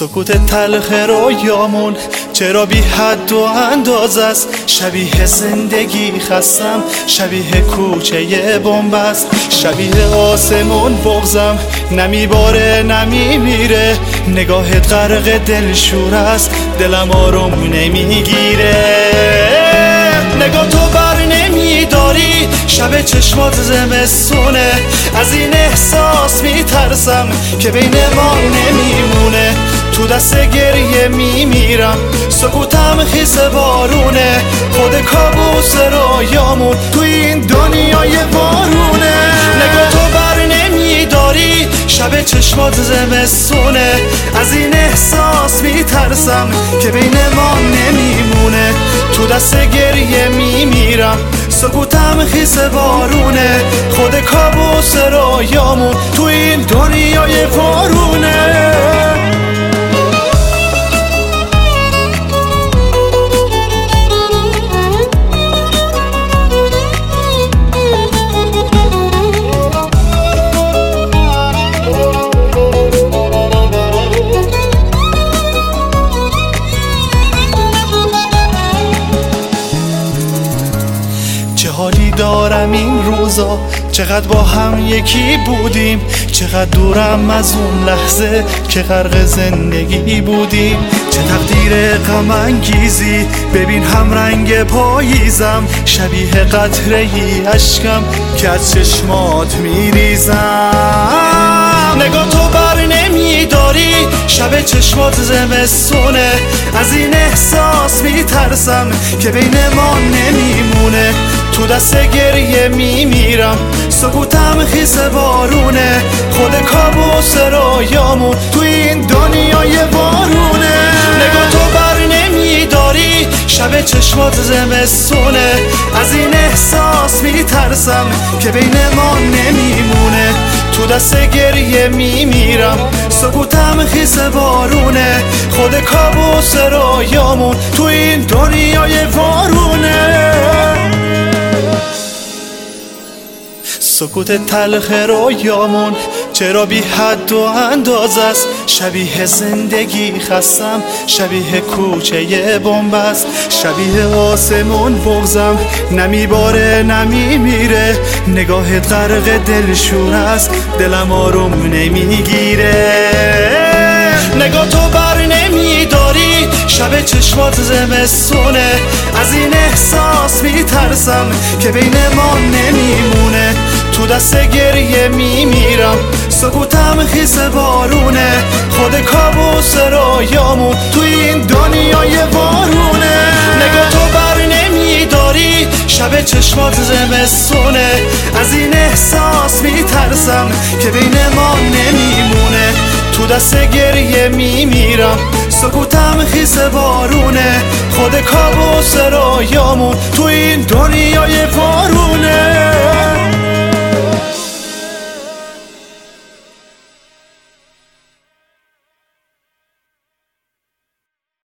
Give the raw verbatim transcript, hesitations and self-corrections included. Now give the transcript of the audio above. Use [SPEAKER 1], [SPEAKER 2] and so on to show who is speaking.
[SPEAKER 1] سکوت تلخ رویامون چرا بی حد و انداز است. شبیه زندگی خستم، شبیه کوچه بمب است، شبیه آسمون بغضم نمیباره نمیمیره. نگاهت غرق دلشور است، دلم آروم نمیگیره. نگاه تو بر نمیداری، شب چشمات زمستونه. از این احساس میترسم که بین ما نمیمونه. تو دست گریه میمیرم، سکوتم خیس بارونه. خود کابوس رویامون تو این دنیای بارونه. نگاه تو بر نمیداری، شب چشمات زمستونه. از این احساس میترسم که بین ما نمیمونه. تو دست گریه میمیرم، سکوتم خیس بارونه. خود کابوس رویامون تو این دنیای بارونه. چه حالی دارم این روزا، چقدر با هم یکی بودیم. چقدر دورم از اون لحظه که غرق زندگی بودیم. چه تقدیر غم انگیزی، ببین هم رنگ پاییزم. شبیه قطره ای اشکم که از چشمات میریزم. نگاه تو بر نمیداری، شب چشمات زمستونه. از این احساس میترسم که بین ما نمیمونه. تو دست گریه میمیرم، سکوتم خیس بارونه. خود کابوس رویامون تو این دنیای بارونه. نگاه تو بر نمیداری، شب چشمات زمستونه. از این احساس میترسم که بین ما نمیمونه. تو دست گریه میمیرم، سکوتم خیس بارونه. خود کابوس رویامون تو این دنیای بارونه. سکوت تلخ رویامون چرا بی حد و انداز است. شبیه زندگی خستم، شبیه کوچه بمب است، شبیه آسمون بغضم نمیباره نمیمیره. نگاهت غرق دلشور است، دلم آروم نمیگیره. نگاه تو بر نمیداری، شب چشمات زمستونه. از این احساس میترسم که بین ما نمیمونه. تو دست گریه میمیرم، سکوتم خیس بارونه. خود کابوس رویامون تو این دنیای بارونه. نگاه تو بر نمیداری، شب چشمات زمستونه. از این احساس میترسم که بین ما نمیمونه. تو دست گریه میمیرم، سکوتم خیس بارونه. خود کابوس رویامون تو این دنیای بارونه.